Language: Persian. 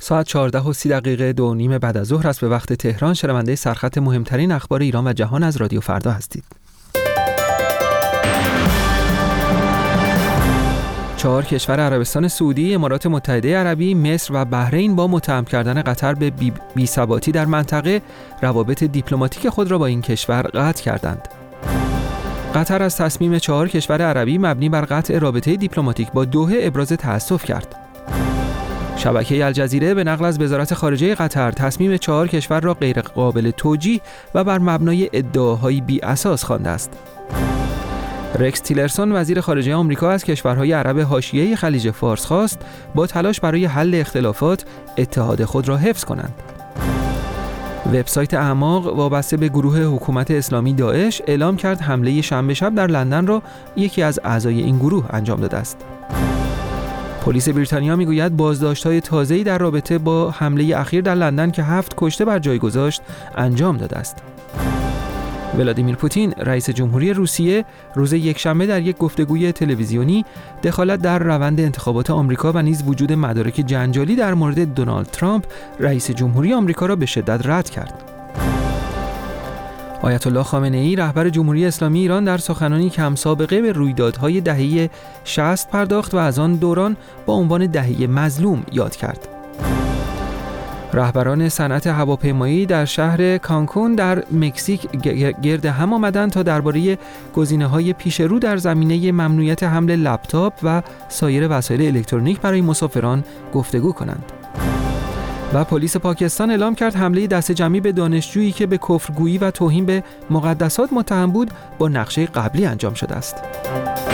ساعت 14:30 2:30 بعد از ظهر است به وقت تهران. شنونده سرخط مهمترین اخبار ایران و جهان از رادیو فردا هستید. 4 کشور عربستان سعودی، امارات متحده عربی، مصر و بحرین با متهم کردن قطر به بی‌ثباتی در منطقه روابط دیپلماتیک خود را با این کشور قطع کردند. قطر از تصمیم 4 کشور عربی مبنی بر قطع رابطه دیپلماتیک با دوحه ابراز تأسف کرد. شبکه الجزیره به نقل از وزارت خارجه قطر تصمیم 4 کشور را غیر قابل توجیه و بر مبنای ادعاهای بی اساس خوانده است. رکس تیلرسون وزیر خارجه آمریکا از کشورهای عرب حاشیه خلیج فارس خواست با تلاش برای حل اختلافات اتحاد خود را حفظ کنند. وبسایت اعماق وابسته به گروه حکومت اسلامی داعش اعلام کرد حمله شنبه شب در لندن را یکی از اعضای این گروه انجام داده است. پلیس بریتانیا میگوید بازداشت‌های تازه‌ای در رابطه با حمله اخیر در لندن که 7 کشته بر جای گذاشت انجام داده است. ولادیمیر پوتین رئیس جمهوری روسیه روز یکشنبه در یک گفتگوی تلویزیونی دخالت در روند انتخابات آمریکا و نیز وجود مدارک جنجالی در مورد دونالد ترامپ رئیس جمهوری آمریکا را به شدت رد کرد. آیت الله خامنه‌ای رهبر جمهوری اسلامی ایران در سخنانی کم سابقه به رویدادهای دهه 60 پرداخت و از آن دوران با عنوان دهه مظلوم یاد کرد. رهبران صنعت هواپیمایی در شهر کانکون در مکزیک گرد هم آمدند تا درباره گزینه‌های پیش رو در زمینه ممنوعیت حمل لپتاپ و سایر وسایل الکترونیک برای مسافران گفتگو کنند. و پلیس پاکستان اعلام کرد حمله دست جمعی به دانشجویی که به کفرگویی و توهین به مقدسات متهم بود با نقشه قبلی انجام شده است.